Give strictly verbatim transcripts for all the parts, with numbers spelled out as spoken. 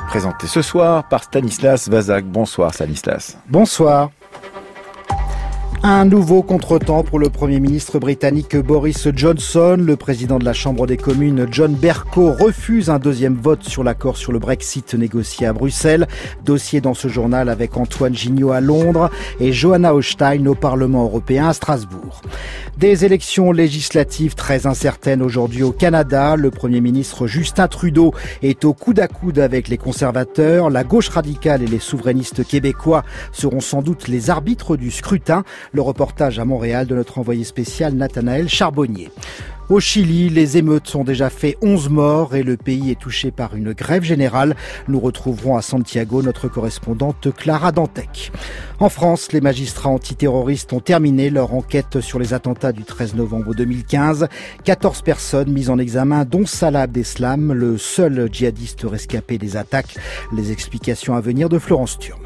présenté ce soir par Stanislas Vazak. Bonsoir Stanislas. Bonsoir. Un nouveau contretemps pour le Premier ministre britannique Boris Johnson. Le président de la Chambre des communes, John Bercow, refuse un deuxième vote sur l'accord sur le Brexit négocié à Bruxelles. Dossier dans ce journal avec Antoine Gignot à Londres et Johanna Hochstein au Parlement européen à Strasbourg. Des élections législatives très incertaines aujourd'hui au Canada. Le Premier ministre Justin Trudeau est au coude à coude avec les conservateurs. La gauche radicale et les souverainistes québécois seront sans doute les arbitres du scrutin. Le reportage à Montréal de notre envoyé spécial Nathanaël Charbonnier. Au Chili, les émeutes ont déjà fait onze morts et le pays est touché par une grève générale. Nous retrouverons à Santiago notre correspondante Clara Dantec. En France, les magistrats antiterroristes ont terminé leur enquête sur les attentats du treize novembre deux mille quinze. quatorze personnes mises en examen, dont Salah Abdeslam, le seul djihadiste rescapé des attaques. Les explications à venir de Florence Thurme.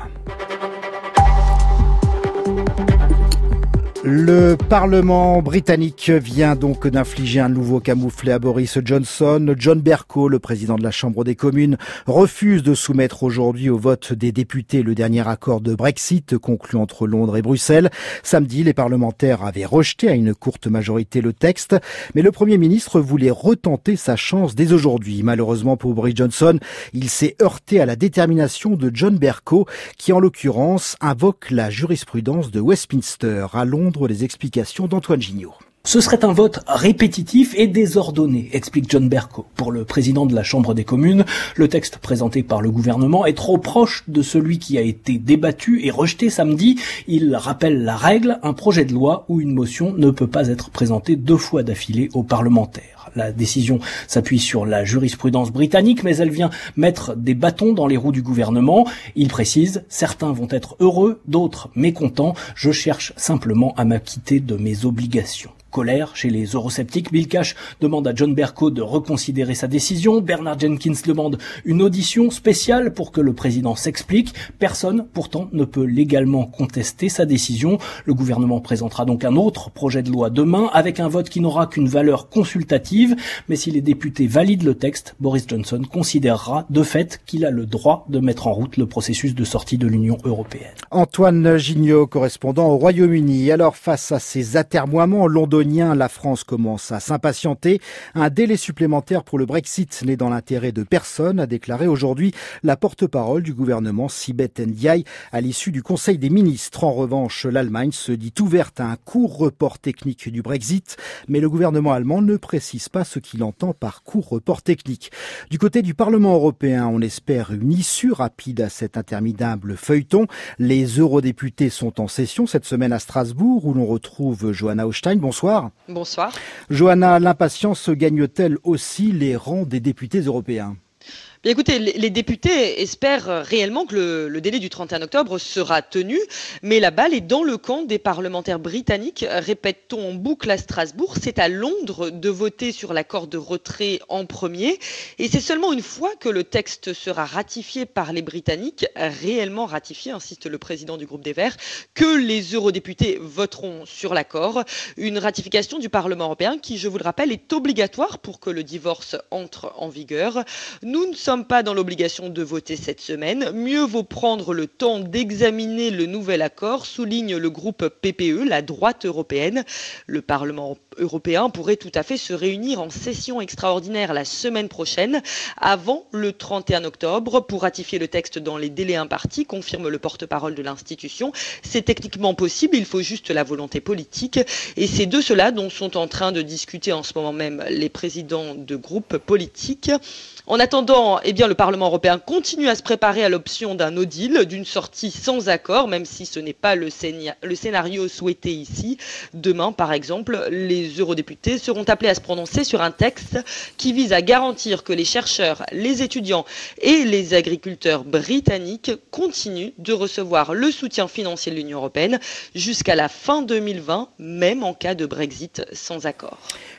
Le Parlement britannique vient donc d'infliger un nouveau camouflet à Boris Johnson. John Bercow, le président de la Chambre des communes, refuse de soumettre aujourd'hui au vote des députés le dernier accord de Brexit conclu entre Londres et Bruxelles. Samedi, les parlementaires avaient rejeté à une courte majorité le texte, mais le Premier ministre voulait retenter sa chance dès aujourd'hui. Malheureusement pour Boris Johnson, il s'est heurté à la détermination de John Bercow, qui en l'occurrence invoque la jurisprudence de Westminster. À Londres, les explications d'Antoine Gignot. Ce serait un vote répétitif et désordonné, explique John Bercow. Pour le président de la Chambre des communes, le texte présenté par le gouvernement est trop proche de celui qui a été débattu et rejeté samedi. Il rappelle la règle, un projet de loi où une motion ne peut pas être présentée deux fois d'affilée aux parlementaires. La décision s'appuie sur la jurisprudence britannique, mais elle vient mettre des bâtons dans les roues du gouvernement. Il précise, certains vont être heureux, d'autres mécontents. Je cherche simplement à m'acquitter de mes obligations. Colère chez les eurosceptiques. Bill Cash demande à John Bercow de reconsidérer sa décision. Bernard Jenkins demande une audition spéciale pour que le président s'explique. Personne, pourtant, ne peut légalement contester sa décision. Le gouvernement présentera donc un autre projet de loi demain avec un vote qui n'aura qu'une valeur consultative. Mais si les députés valident le texte, Boris Johnson considérera de fait qu'il a le droit de mettre en route le processus de sortie de l'Union européenne. Antoine Gignot, correspondant au Royaume-Uni. Alors, face à ces atermoiements londoniens, la France commence à s'impatienter. Un délai supplémentaire pour le Brexit n'est dans l'intérêt de personne, a déclaré aujourd'hui la porte-parole du gouvernement Sibeth Ndiaye à l'issue du Conseil des ministres. En revanche, l'Allemagne se dit ouverte à un court report technique du Brexit, mais le gouvernement allemand ne précise pas ce qu'il entend par court report technique. Du côté du Parlement européen, on espère une issue rapide à cet interminable feuilleton. Les eurodéputés sont en session cette semaine à Strasbourg où l'on retrouve Johanna Hochstein. Bonsoir. Bonsoir. Johanna, l'impatience gagne-t-elle aussi les rangs des députés européens ? Bien, écoutez, les députés espèrent réellement que le, le délai du trente et un octobre sera tenu, mais la balle est dans le camp des parlementaires britanniques. Répète-t-on en boucle à Strasbourg, c'est à Londres de voter sur l'accord de retrait en premier, et c'est seulement une fois que le texte sera ratifié par les Britanniques, réellement ratifié, insiste le président du groupe des Verts, que les eurodéputés voteront sur l'accord. Une ratification du Parlement européen qui, je vous le rappelle, est obligatoire pour que le divorce entre en vigueur. Nous ne sommes pas dans l'obligation de voter cette semaine. Mieux vaut prendre le temps d'examiner le nouvel accord, souligne le groupe P P E, la droite européenne. Le Parlement européen pourrait tout à fait se réunir en session extraordinaire la semaine prochaine, avant le trente et un octobre, pour ratifier le texte dans les délais impartis, confirme le porte-parole de l'institution. C'est techniquement possible, il faut juste la volonté politique. Et c'est de cela dont sont en train de discuter en ce moment même les présidents de groupes politiques. En attendant, eh bien, le Parlement européen continue à se préparer à l'option d'un no deal, d'une sortie sans accord, même si ce n'est pas le, scénia- le scénario souhaité ici. Demain, par exemple, les eurodéputés seront appelés à se prononcer sur un texte qui vise à garantir que les chercheurs, les étudiants et les agriculteurs britanniques continuent de recevoir le soutien financier de l'Union européenne jusqu'à la fin deux mille vingt, même en cas de Brexit sans accord.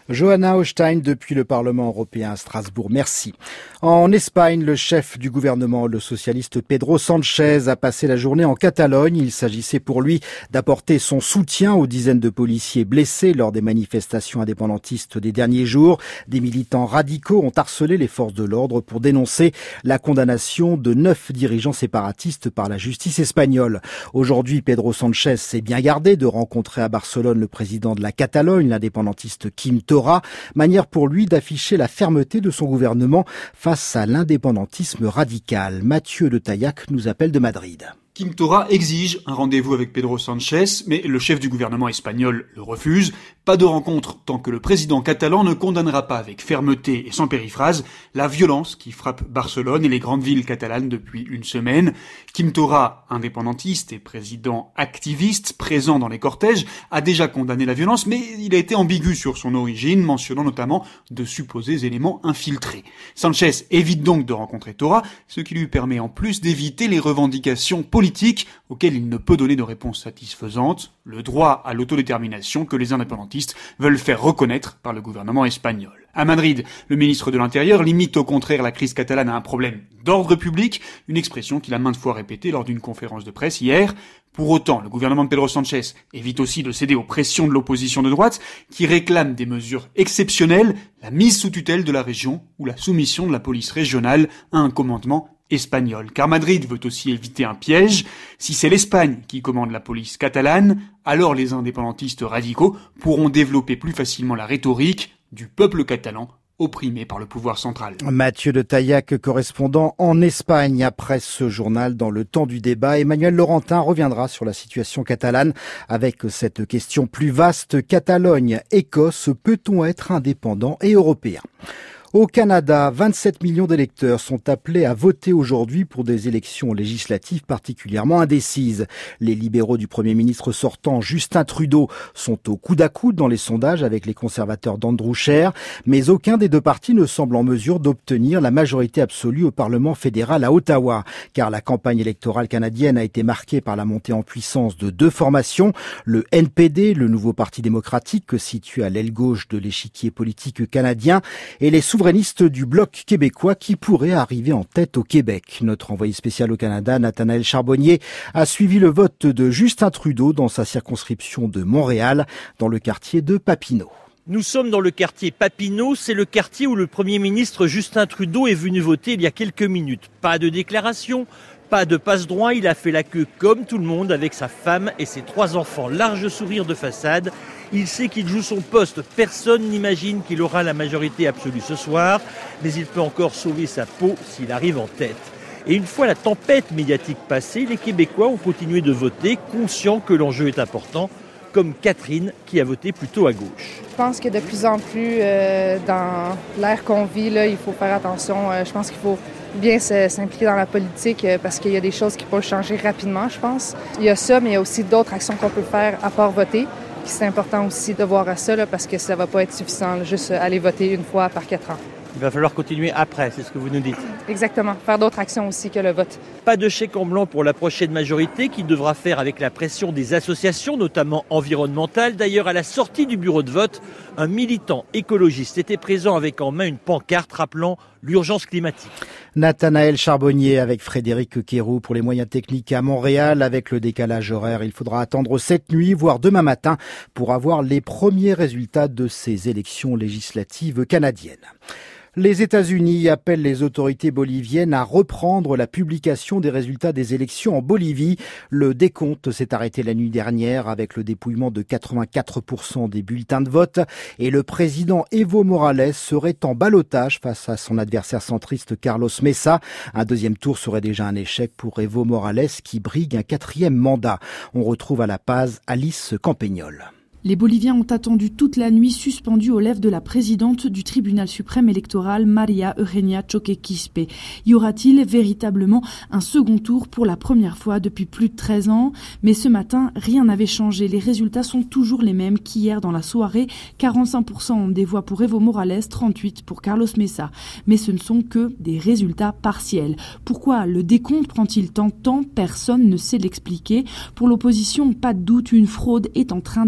Johanna Hochstein depuis le Parlement européen à Strasbourg. Merci. En Espagne, le chef du gouvernement, le socialiste Pedro Sánchez, a passé la journée en Catalogne. Il s'agissait pour lui d'apporter son soutien aux dizaines de policiers blessés lors des manifestations indépendantistes des derniers jours. Des militants radicaux ont harcelé les forces de l'ordre pour dénoncer la condamnation de neuf dirigeants séparatistes par la justice espagnole. Aujourd'hui, Pedro Sánchez s'est bien gardé de rencontrer à Barcelone le président de la Catalogne, l'indépendantiste Quim Torra, manière pour lui d'afficher la fermeté de son gouvernement face à l'indépendantisme radical. Mathieu de Taillac nous appelle de Madrid. Quim Torra exige un rendez-vous avec Pedro Sánchez, mais le chef du gouvernement espagnol le refuse. Pas de rencontre tant que le président catalan ne condamnera pas avec fermeté et sans périphrase la violence qui frappe Barcelone et les grandes villes catalanes depuis une semaine. Quim Torra, indépendantiste et président activiste présent dans les cortèges, a déjà condamné la violence, mais il a été ambigu sur son origine, mentionnant notamment de supposés éléments infiltrés. Sánchez évite donc de rencontrer Torra, ce qui lui permet en plus d'éviter les revendications politiques politique auquel il ne peut donner de réponse satisfaisante, le droit à l'autodétermination que les indépendantistes veulent faire reconnaître par le gouvernement espagnol. À Madrid, le ministre de l'Intérieur limite au contraire la crise catalane à un problème d'ordre public, une expression qu'il a maintes fois répétée lors d'une conférence de presse hier. Pour autant, le gouvernement de Pedro Sánchez évite aussi de céder aux pressions de l'opposition de droite qui réclame des mesures exceptionnelles, la mise sous tutelle de la région ou la soumission de la police régionale à un commandement espagnol. Car Madrid veut aussi éviter un piège. Si c'est l'Espagne qui commande la police catalane, alors les indépendantistes radicaux pourront développer plus facilement la rhétorique du peuple catalan opprimé par le pouvoir central. Mathieu de Taillac, correspondant en Espagne. Après ce journal, dans le temps du débat, Emmanuel Laurentin reviendra sur la situation catalane avec cette question plus vaste. Catalogne, Écosse, peut-on être indépendant et européen ? Au Canada, vingt-sept millions d'électeurs sont appelés à voter aujourd'hui pour des élections législatives particulièrement indécises. Les libéraux du Premier ministre sortant, Justin Trudeau, sont au coude à coude dans les sondages avec les conservateurs d'Andrew Scheer, mais aucun des deux partis ne semble en mesure d'obtenir la majorité absolue au Parlement fédéral à Ottawa, car la campagne électorale canadienne a été marquée par la montée en puissance de deux formations, le N P D, le nouveau Parti démocratique situé à l'aile gauche de l'échiquier politique canadien, et les souverainistes du Bloc québécois qui pourrait arriver en tête au Québec. Notre envoyé spécial au Canada, Nathanaël Charbonnier, a suivi le vote de Justin Trudeau dans sa circonscription de Montréal, dans le quartier de Papineau. Nous sommes dans le quartier Papineau, c'est le quartier où le Premier ministre Justin Trudeau est venu voter il y a quelques minutes. Pas de déclaration, pas de passe-droit, il a fait la queue comme tout le monde avec sa femme et ses trois enfants. Large sourire de façade, il sait qu'il joue son poste. Personne n'imagine qu'il aura la majorité absolue ce soir, mais il peut encore sauver sa peau s'il arrive en tête. Et une fois la tempête médiatique passée, les Québécois ont continué de voter, conscients que l'enjeu est important, comme Catherine qui a voté plutôt à gauche. Je pense que de plus en plus, euh, dans l'ère qu'on vit, là, il faut faire attention. Euh, je pense qu'il faut bien se, s'impliquer dans la politique euh, parce qu'il y a des choses qui peuvent changer rapidement, je pense. Il y a ça, mais il y a aussi d'autres actions qu'on peut faire à part voter. Puis c'est important aussi de voir à ça là, parce que ça ne va pas être suffisant, là, juste aller voter une fois par quatre ans. Il va falloir continuer après, c'est ce que vous nous dites. Exactement, faire d'autres actions aussi que le vote. Pas de chèque en blanc pour la prochaine majorité qui devra faire avec la pression des associations, notamment environnementales. D'ailleurs, à la sortie du bureau de vote, un militant écologiste était présent avec en main une pancarte rappelant l'urgence climatique. Nathanaël Charbonnier avec Frédéric Quéroux pour les moyens techniques à Montréal. Avec le décalage horaire, il faudra attendre cette nuit, voire demain matin, pour avoir les premiers résultats de ces élections législatives canadiennes. Les États-Unis appellent les autorités boliviennes à reprendre la publication des résultats des élections en Bolivie. Le décompte s'est arrêté la nuit dernière avec le dépouillement de quatre-vingt-quatre pour cent des bulletins de vote et le président Evo Morales serait en ballottage face à son adversaire centriste Carlos Mesa. Un deuxième tour serait déjà un échec pour Evo Morales qui brigue un quatrième mandat. On retrouve à La Paz Alice Campagnol. Les Boliviens ont attendu toute la nuit suspendus aux lèvres de la présidente du tribunal suprême électoral, Maria Eugenia Choque Quispe. Y aura-t-il véritablement un second tour pour la première fois depuis plus de treize ans? Mais ce matin, rien n'avait changé. Les résultats sont toujours les mêmes qu'hier dans la soirée. quarante-cinq pour cent des voix pour Evo Morales, trente-huit pour Carlos Mesa. Mais ce ne sont que des résultats partiels. Pourquoi le décompte prend-il tant de temps? Personne ne sait l'expliquer. Pour l'opposition, pas de doute, une fraude est en train d'être mise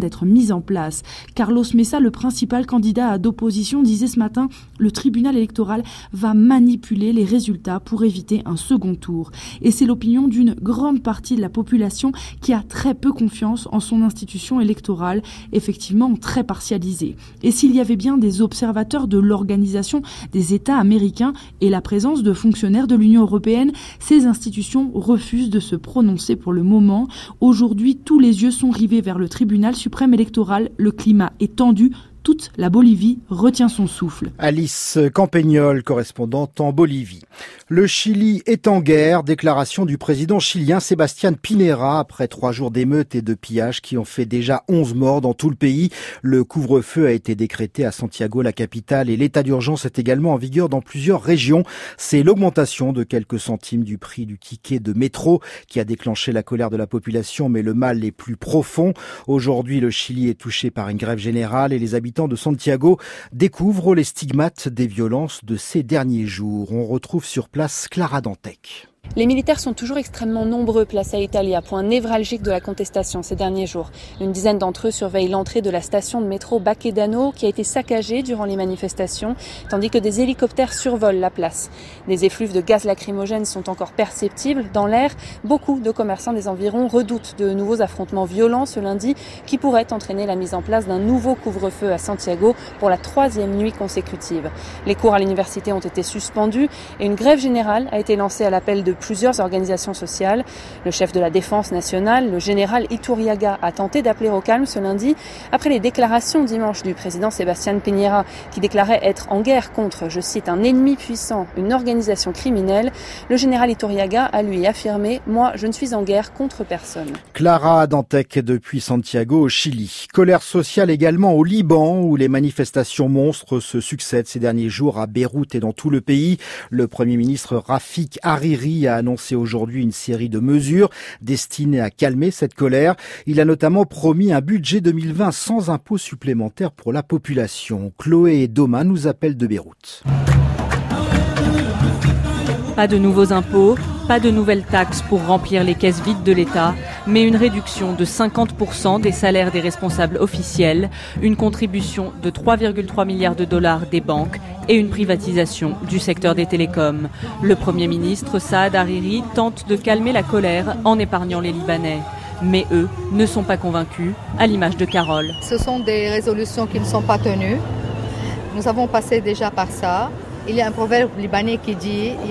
mise en place. Carlos Mesa, le principal candidat d'opposition, disait ce matin « Le tribunal électoral va manipuler les résultats pour éviter un second tour ». Et c'est l'opinion d'une grande partie de la population qui a très peu confiance en son institution électorale, effectivement très partialisée. Et s'il y avait bien des observateurs de l'Organisation des États américains et la présence de fonctionnaires de l'Union européenne, ces institutions refusent de se prononcer pour le moment. Aujourd'hui, tous les yeux sont rivés vers le tribunal suprême électoral. Le climat est tendu. Toute la Bolivie retient son souffle. Alice Campagnol, correspondante en Bolivie. Le Chili est en guerre, déclaration du président chilien Sebastián Piñera après trois jours d'émeutes et de pillages qui ont fait déjà onze morts dans tout le pays. Le couvre-feu a été décrété à Santiago, la capitale, et l'état d'urgence est également en vigueur dans plusieurs régions. C'est l'augmentation de quelques centimes du prix du ticket de métro qui a déclenché la colère de la population, mais le mal est plus profond. Aujourd'hui, le Chili est touché par une grève générale et les habitants de Santiago découvrent les stigmates des violences de ces derniers jours. On retrouve sur place Clara Dantec. Les militaires sont toujours extrêmement nombreux, place à Italia, point névralgique de la contestation ces derniers jours. Une dizaine d'entre eux surveillent l'entrée de la station de métro Baquedano qui a été saccagée durant les manifestations, tandis que des hélicoptères survolent la place. Des effluves de gaz lacrymogène sont encore perceptibles dans l'air. Beaucoup de commerçants des environs redoutent de nouveaux affrontements violents ce lundi qui pourraient entraîner la mise en place d'un nouveau couvre-feu à Santiago pour la troisième nuit consécutive. Les cours à l'université ont été suspendus et une grève générale a été lancée à l'appel de plusieurs organisations sociales. Le chef de la Défense nationale, le général Iturriaga, a tenté d'appeler au calme ce lundi après les déclarations dimanche du président Sebastián Piñera qui déclarait être en guerre contre, je cite, un ennemi puissant, une organisation criminelle. Le général Iturriaga a lui affirmé « Moi, je ne suis en guerre contre personne ». Clara Dantec depuis Santiago au Chili. Colère sociale également au Liban où les manifestations monstres se succèdent ces derniers jours à Beyrouth et dans tout le pays. Le Premier ministre Rafik Hariri a annoncé aujourd'hui une série de mesures destinées à calmer cette colère. Il a notamment promis un budget deux mille vingt sans impôts supplémentaires pour la population. Chloé et Doma nous appellent de Beyrouth. Pas de nouveaux impôts, pas de nouvelles taxes pour remplir les caisses vides de l'État, mais une réduction de cinquante pour cent des salaires des responsables officiels, une contribution de trois virgule trois milliards de dollars des banques et une privatisation du secteur des télécoms. Le Premier ministre Saad Hariri tente de calmer la colère en épargnant les Libanais. Mais eux ne sont pas convaincus, à l'image de Carole. Ce sont des résolutions qui ne sont pas tenues. Nous avons passé déjà par ça. Il y a un proverbe libanais qui dit «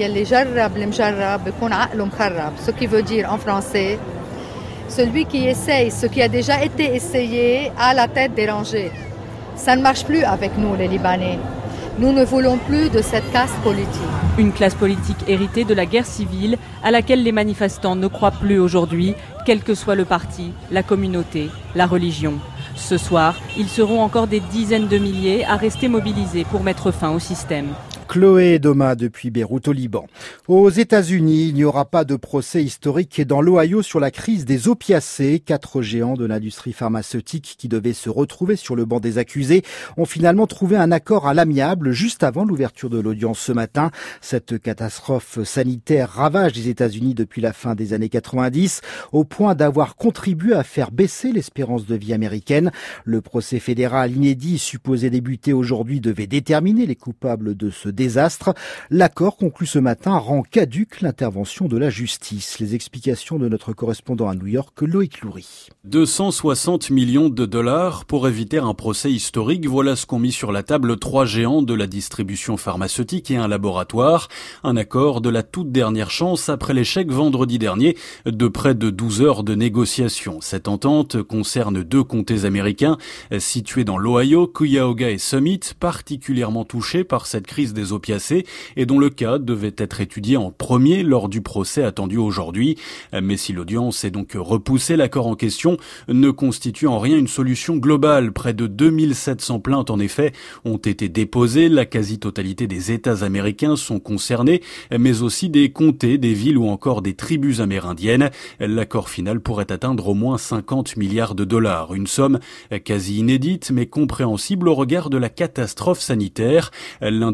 ce qui veut dire en français « celui qui essaye ce qui a déjà été essayé a la tête dérangée ». Ça ne marche plus avec nous les Libanais. Nous ne voulons plus de cette caste politique. Une classe politique héritée de la guerre civile à laquelle les manifestants ne croient plus aujourd'hui, quel que soit le parti, la communauté, la religion. Ce soir, ils seront encore des dizaines de milliers à rester mobilisés pour mettre fin au système. Chloé et Doma depuis Beyrouth au Liban. Aux États-Unis, il n'y aura pas de procès historique dans l'Ohio sur la crise des opiacés. Quatre géants de l'industrie pharmaceutique qui devaient se retrouver sur le banc des accusés ont finalement trouvé un accord à l'amiable juste avant l'ouverture de l'audience ce matin. Cette catastrophe sanitaire ravage les États-Unis depuis la fin des années quatre-vingt-dix au point d'avoir contribué à faire baisser l'espérance de vie américaine. Le procès fédéral inédit supposé débuter aujourd'hui devait déterminer les coupables de ce désastre. L'accord conclu ce matin rend caduque l'intervention de la justice. Les explications de notre correspondant à New York, Loïc Loury. deux cent soixante millions de dollars pour éviter un procès historique. Voilà ce qu'ont mis sur la table trois géants de la distribution pharmaceutique et un laboratoire. Un accord de la toute dernière chance après l'échec vendredi dernier de près de douze heures de négociations. Cette entente concerne deux comtés américains situés dans l'Ohio, Cuyahoga et Summit, particulièrement touchés par cette crise des opiacés et dont le cas devait être étudié en premier lors du procès attendu aujourd'hui. Mais si l'audience est donc repoussée, l'accord en question ne constitue en rien une solution globale. Près de deux mille sept cents plaintes en effet ont été déposées. La quasi-totalité des États américains sont concernés, mais aussi des comtés, des villes ou encore des tribus amérindiennes. L'accord final pourrait atteindre au moins cinquante milliards de dollars. Une somme quasi inédite mais compréhensible au regard de la catastrophe sanitaire. L'industrie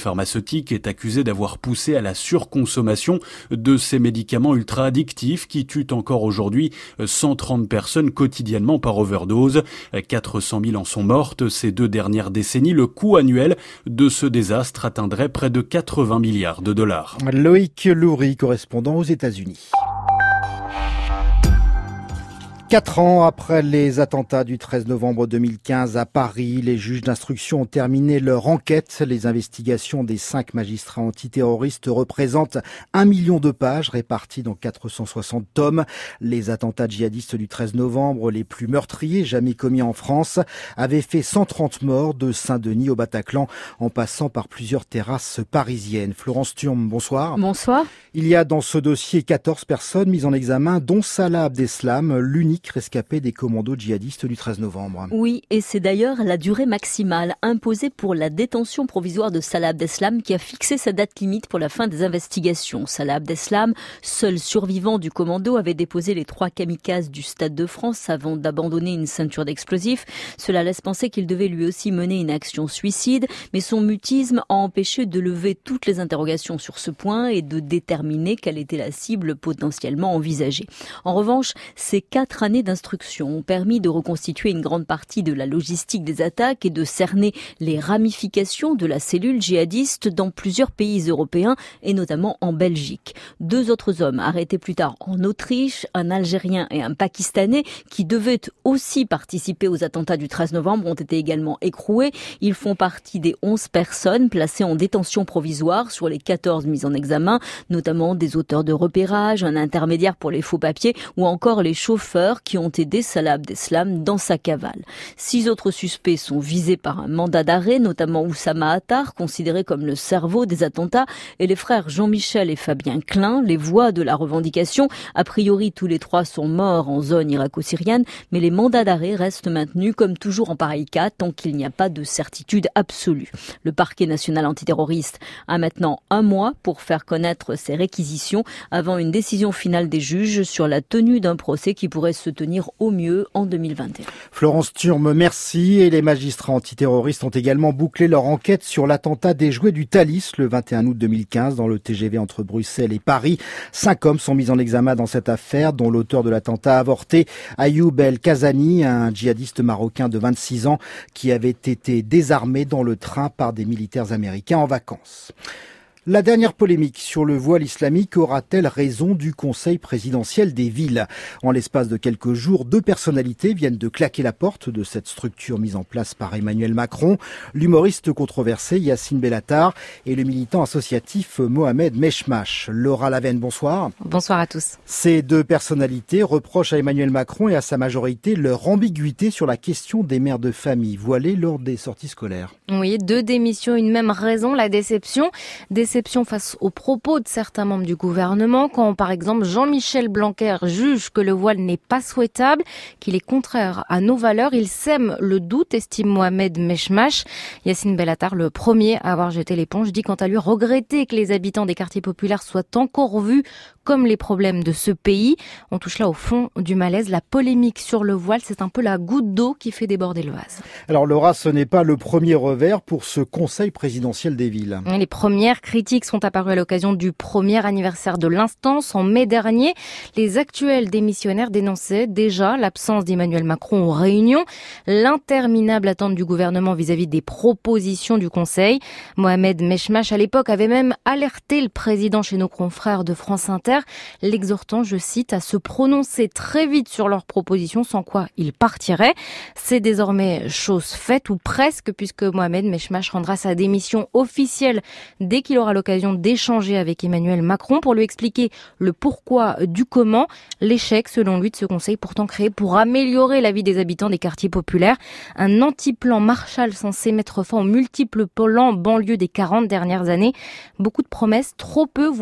pharmaceutique est accusé d'avoir poussé à la surconsommation de ces médicaments ultra-addictifs qui tuent encore aujourd'hui cent trente personnes quotidiennement par overdose. quatre cent mille en sont mortes ces deux dernières décennies. Le coût annuel de ce désastre atteindrait près de quatre-vingts milliards de dollars. Loïc Loury, correspondant aux États-Unis. Quatre ans après les attentats du treize novembre deux mille quinze à Paris, les juges d'instruction ont terminé leur enquête. Les investigations des cinq magistrats antiterroristes représentent un million de pages réparties dans quatre cent soixante tomes. Les attentats djihadistes du treize novembre, les plus meurtriers jamais commis en France, avaient fait cent trente morts de Saint-Denis au Bataclan en passant par plusieurs terrasses parisiennes. Florence Thurm, bonsoir. Bonsoir. Il y a dans ce dossier quatorze personnes mises en examen, dont Salah Abdeslam, l'unique rescapé des commandos djihadistes du treize novembre. Oui, et c'est d'ailleurs la durée maximale imposée pour la détention provisoire de Salah Abdeslam qui a fixé sa date limite pour la fin des investigations. Salah Abdeslam, seul survivant du commando, avait déposé les trois kamikazes du Stade de France avant d'abandonner une ceinture d'explosifs. Cela laisse penser qu'il devait lui aussi mener une action suicide, mais son mutisme a empêché de lever toutes les interrogations sur ce point et de déterminer quelle était la cible potentiellement envisagée. En revanche, ces quatre années d'instruction ont permis de reconstituer une grande partie de la logistique des attaques et de cerner les ramifications de la cellule djihadiste dans plusieurs pays européens et notamment en Belgique. Deux autres hommes arrêtés plus tard en Autriche, un Algérien et un Pakistanais qui devaient aussi participer aux attentats du treize novembre ont été également écroués. Ils font partie des onze personnes placées en détention provisoire sur les quatorze mises en examen, notamment des auteurs de repérage, un intermédiaire pour les faux papiers ou encore les chauffeurs qui ont aidé Salah Abdeslam dans sa cavale. Six autres suspects sont visés par un mandat d'arrêt, notamment Oussama Attar, considéré comme le cerveau des attentats, et les frères Jean-Michel et Fabien Klein, les voix de la revendication. A priori, tous les trois sont morts en zone irako-syrienne, mais les mandats d'arrêt restent maintenus comme toujours en pareil cas, tant qu'il n'y a pas de certitude absolue. Le parquet national antiterroriste a maintenant un mois pour faire connaître ses réquisitions avant une décision finale des juges sur la tenue d'un procès qui pourrait se tenir au mieux en deux mille vingt et un. Florence Thurm, merci. Et les magistrats antiterroristes ont également bouclé leur enquête sur l'attentat déjoué du Thalys le vingt et un août deux mille quinze dans le T G V entre Bruxelles et Paris. Cinq hommes sont mis en examen dans cette affaire, dont l'auteur de l'attentat avorté, Ayoub El Kazani, un djihadiste marocain de vingt-six ans qui avait été désarmé dans le train par des militaires américains en vacances. La dernière polémique sur le voile islamique aura-t-elle raison du Conseil présidentiel des villes ? En l'espace de quelques jours, deux personnalités viennent de claquer la porte de cette structure mise en place par Emmanuel Macron, l'humoriste controversé Yacine Bellatar et le militant associatif Mohamed Meshmash. Laura Lavenne, bonsoir. Bonsoir à tous. Ces deux personnalités reprochent à Emmanuel Macron et à sa majorité leur ambiguïté sur la question des mères de famille voilées lors des sorties scolaires. Oui, deux démissions, une même raison, la déception. Déception face aux propos de certains membres du gouvernement, quand par exemple Jean-Michel Blanquer juge que le voile n'est pas souhaitable, qu'il est contraire à nos valeurs. Il sème le doute, estime Mohamed Meshmash. Yacine Bellatar, le premier à avoir jeté l'éponge, dit quant à lui regretter que les habitants des quartiers populaires soient encore vus comme les problèmes de ce pays. On touche là au fond du malaise. La polémique sur le voile, c'est un peu la goutte d'eau qui fait déborder le vase. Alors Laura, ce n'est pas le premier revers pour ce Conseil présidentiel des villes. Les premières critiques sont apparues à l'occasion du premier anniversaire de l'instance en mai dernier. Les actuels démissionnaires dénonçaient déjà l'absence d'Emmanuel Macron aux réunions, l'interminable attente du gouvernement vis-à-vis des propositions du Conseil. Mohamed Meshmash, à l'époque, avait même alerté le président chez nos confrères de France Inter, l'exhortant, je cite, à se prononcer très vite sur leurs propositions, sans quoi il partirait. C'est désormais chose faite, ou presque, puisque Mohamed Meshmash rendra sa démission officielle dès qu'il aura l'occasion d'échanger avec Emmanuel Macron pour lui expliquer le pourquoi du comment. L'échec, selon lui, de ce conseil pourtant créé pour améliorer la vie des habitants des quartiers populaires. Un anti-plan Marshall censé mettre fin aux multiples plans banlieues des quarante dernières années. Beaucoup de promesses, trop peu, voire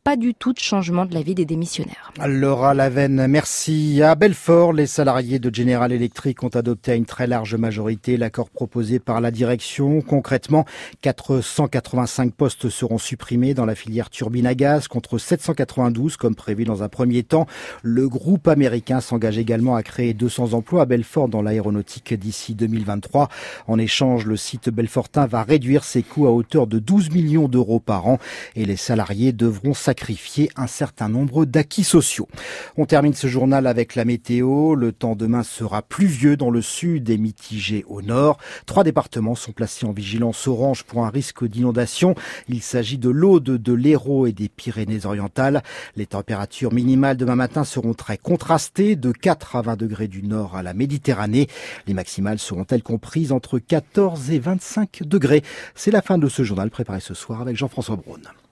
pas du tout de changement de la vie des démissionnaires. Laura Lavenne, merci. À Belfort, les salariés de General Electric ont adopté à une très large majorité l'accord proposé par la direction. Concrètement, quatre cent quatre-vingt-cinq postes seront supprimés dans la filière turbine à gaz contre sept cent quatre-vingt-douze comme prévu dans un premier temps. Le groupe américain s'engage également à créer deux cents emplois à Belfort dans l'aéronautique d'ici deux mille vingt-trois. En échange, le site belfortain va réduire ses coûts à hauteur de douze millions d'euros par an et les salariés devront sacrifier un certain nombre d'acquis sociaux. On termine ce journal avec la météo. Le temps demain sera pluvieux dans le sud et mitigé au nord. Trois départements sont placés en vigilance orange pour un risque d'inondation. Il s'agit de l'Aude, de l'Hérault et des Pyrénées-Orientales. Les températures minimales demain matin seront très contrastées, de quatre à vingt degrés du nord à la Méditerranée. Les maximales seront-elles comprises entre quatorze et vingt-cinq degrés. C'est la fin de ce journal préparé ce soir avec Jean-François Braun.